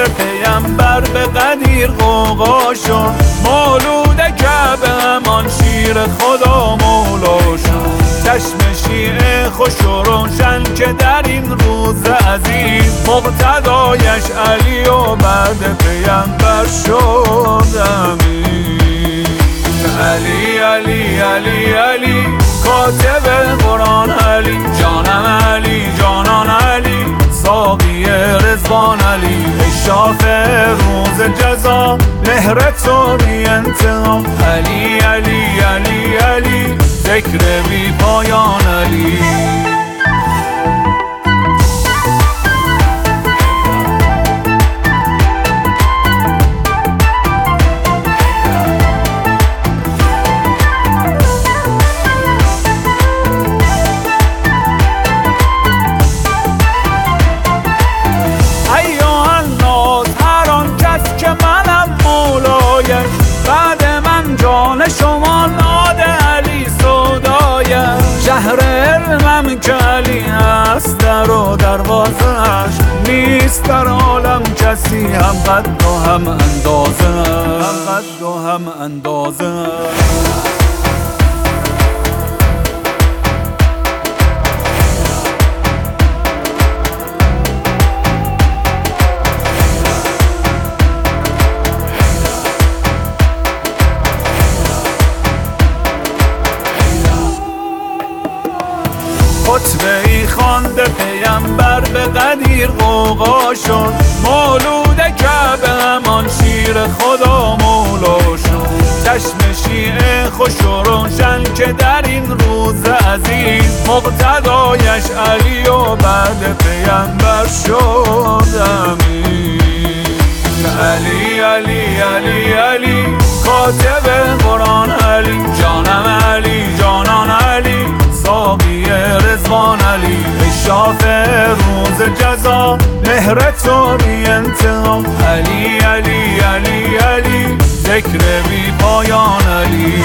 پیمبر به قدیر غوغا شد، مولود کعبه همان شیر خدا مولا شد. چشم شیعه خوش و روشن که در این روز عزیز، مقتدایش علی و بعد پیمبر شد امین. علی علی علی علی کاتب قرآن، علی جانم علی جانان علی ساقی رضوان، علی اشراف روز جزا مهر تو بی انتها، علی علی علی علی ذکر بی پایان علی. بعد من جان شما ناد علی سودایش، شهر علمم که علی است در و دروازش، نیست در عالم کسی هم قد و هم اندازه، هم قد و هم اندازه. خطبه ای خوانده پیمبر به قدیر غوغا شد، مولود کعبه همان شیر خدا مولا شد. چشم شیعه خوش و روشن که در این روز عزیز، مقتدایش علی و بعد پیمبر شد امین. علی علی علی علی کاتب قرآن، علی جانم علی جانان علی ساقی رضوان، علی اشراف روز جزا مهر تو بی انتها، علی علی علی علی ذکر بی پایان علی.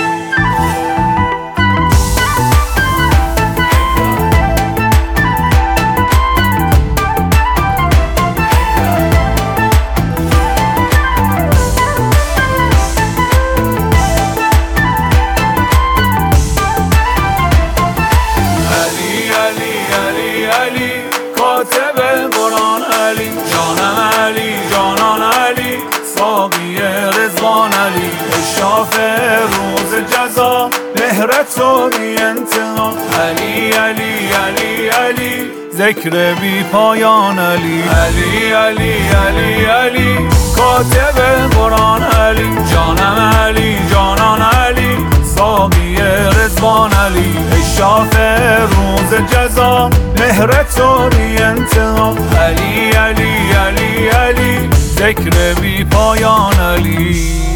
کاتب قرآن، علی جانم علی جانان علی ساقی رضوان، علی اشراف روز جزا مهر تو بی انتها، علی علی علی علی ذکر بی پایان علی. علی علی علی علی کاتب قرآن، علی جانم علی جانان علی ساقی رضوان، علی اشراف روز جزا مهر تو بی انتها، علی علی علی علی ذکر بی پایان علی.